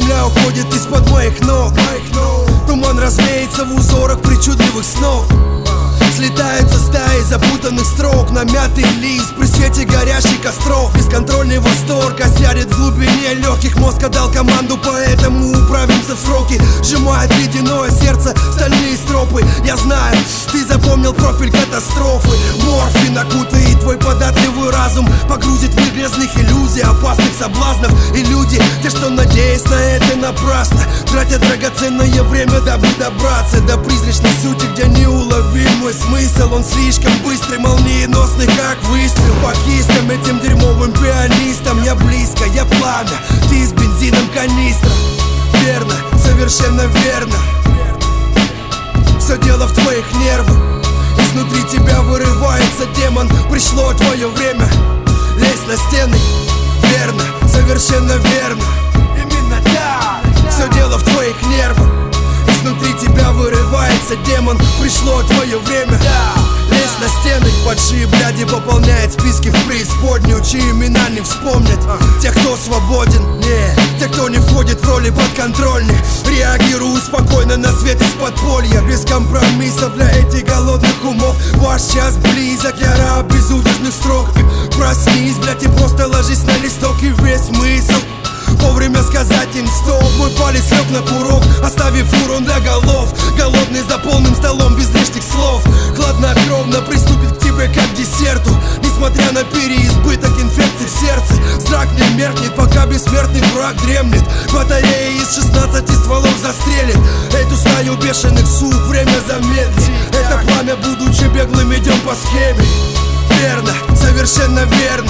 Земля уходит из-под моих ног. Туман развеется в узорах причудливых снов. Слетаются стаи запутанных строк на мятый лист при свете горящих костров. Бесконтрольный восторг осядет в глубине легких. Мозг отдал команду, поэтому управимся в сроки. Сжимает ледяное сердце стальные стропы. Я знаю, ты запомнил профиль катастрофы. Морфин окутает твой податливый разум, погрузит в мир грязных иллюзий, опасных соблазнов. И люди, те, что надеясь на это напрасно, тратят драгоценное время, дабы добраться до призрачной сути, где неуловим мой смысл. Он слишком быстрый, молниеносный, как выстрел по кистям. Этим дерьмовым пианистам я близко, я пламя, ты с бензином канистра. Верно, совершенно верно. Все дело в твоих нервах. Изнутри тебя вырывается демон. Пришло твое время. Лезь на стены. Верно, совершенно верно. Именно так. Все дело в твоих нервах. Изнутри тебя вырывается демон. Пришло твое время. Лезь на стены. Большие бляди пополняет списки в преисподнюю, чьи имена не вспомнят. Тех, кто свободен, те, кто не входит в роли подконтрольных. Реагирую спокойно на свет из подполья, без компромиссов для этих голодных умов. Ваш час близок, я раб безудержных строк. Проснись, блядь, и просто ложись на листок. И весь смысл вовремя сказать им стоп. Мой палец лег на курок, оставив урон для голов. Голодный за полным столом без лишних слов. Хладнокровно приступит к тебе как к десерту. Несмотря на переизбыток инфекций в сердце, зрак не меркнет, пока бессмертный враг дремлет. Батарея из 16 стволов застрелит эту стаю бешеных сук, время замедлит. Это пламя, будучи беглым, идем по схеме. Верно, совершенно верно.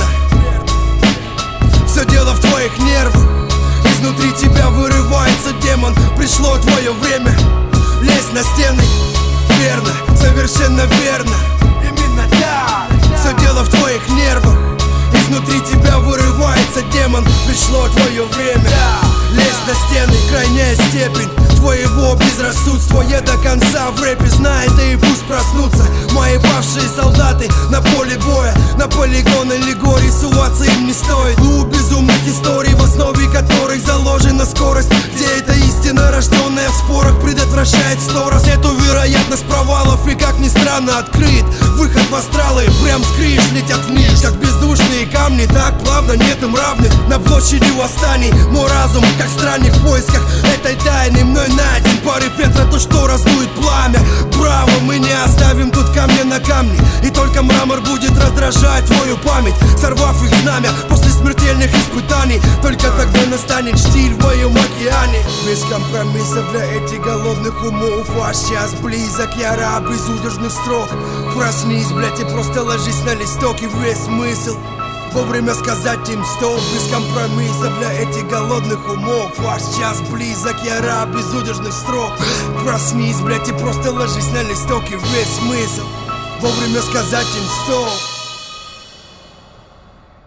Все дело в твоих нервах. Изнутри тебя вырывается демон. Пришло твое время. Лезь на стены. Верно, совершенно верно. Именно так. Все дело в твоих нервах. Изнутри тебя вырывается демон. Пришло твое время. Лезь на стены, крайняя степень твоего безрассудства. Я до конца в рэпе, знай это и пусть проснутся мои павшие солдаты на поле боя. На полигон аллегорий суваться им не стоит. Клуб безумных историй, в основе которых заложена скорость, где эта истина, рожденная в спорах, предотвращает 100 раз эту вероятность провалов. И как ни странно, открыт выход в астралы. Прям скрипь, летят вниз, как бездушные камни. Так плавно, нет им равных на площади восстаний. Мой разум, как странник в поисках этой тайны, мной найден порыв ветра, то, что раздует пламя. Браво, мы не оставим тут камня на камне, и только мрамор будет раздражать твою память, сорвав их знамя после смертельных испытаний. Только тогда настанет штиль в моем океане. Без компромиссов для этих голодных умов. Ваш час близок, я раб безудержных строк. Проснись, блядь, и просто ложись на листок. И весь смысл вовремя сказать им стоп. Без компромиссов для этих голодных умов. Ваш час близок, я раб безудержных строк. Проснись, блядь, и просто ложись на листок. И весь смысл вовремя сказать им стоп.